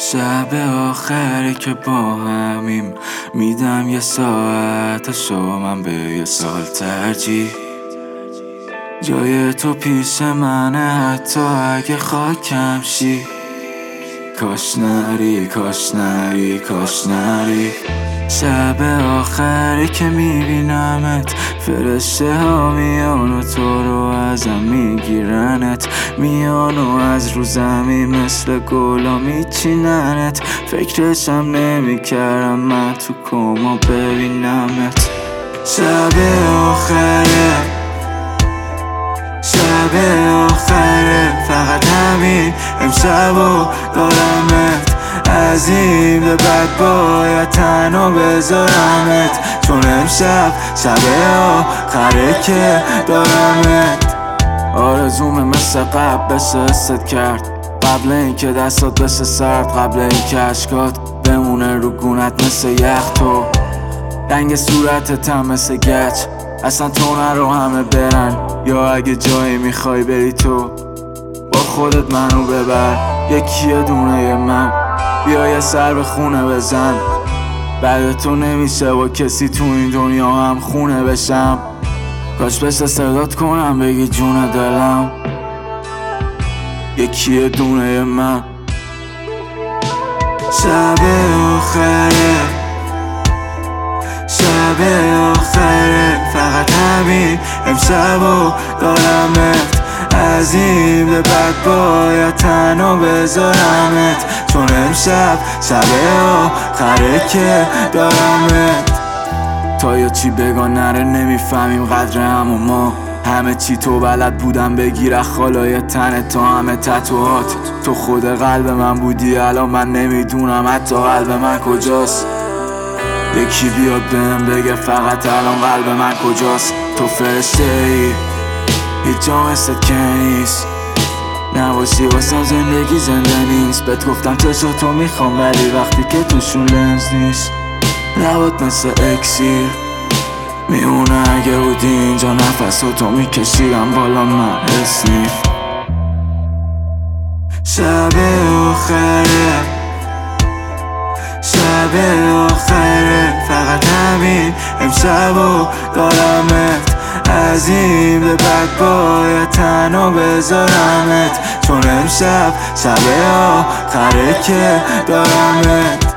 شب آخری که با همیم میدم یه ساعتشو من به یه سال ترجیح. جای تو پیش منه حتی اگه خاکم شی. کاش نری کاش نری کاش نری. شب آخری که میبینمت فرشته ها میان و تو رو ازم میگیرنت، میان و از رو زمین مثل گلا میچیننت. فکرشم نمیکردم من تو کما ببینمت. شب آخره شب آخره فقط همین امشبو دارمت. از این به بعد باید تنها بذارمت، چون امشب شب آخره که دارمت. آرزومه مثل قبل بشه حست کرد، قبل اینکه دستات بشه سرد، قبل اینکه اشکات بمونه رو گونت مثل یخ. تو رنگ صورتت هم مثل گچ، اصلا تو نرو همه برن، یا اگه جایی میخوای بری تو با خودت منو ببر. یکیه دونه من بیا یه سر به خونه بزن، بعد تو نمیشه با کسی تو این دنیا هم خونه بشم. کاش بشه صدات کنم بگی جون دلم، یکیه دونه من. شب آخره شب آخره فقط همین امشبو دارمت. از این به بعد باید تنها بذارمت، چون امشب شب آخره که دارمت. تا یا چی بگان نره نمیفهمیم قدر هم و ما، همه چی تو بلد بودم بگیر خالای تن تا همه تتوهات. تو خود قلب من بودی الان من نمیدونم حتی قلب من کجاست. یکی بیاد بهم بگه فقط الان قلب من کجاست. تو فرشته ای هیچ جا مثلت که نیست، نباشی واسم زندگی زنده نیست. بهت گفتم چشاتو میخوام ولی وقتی که توشون لنز نیست. لبات مثل اکسیر میمونه اگه بودی اینجا نفساتو میکشیدم بالا من اسنیف. شب آخره شب آخره فقط همین امشبو دارمت. از این به بعد باید تنها بذارمت، چون امشب شب آخره که دارمت.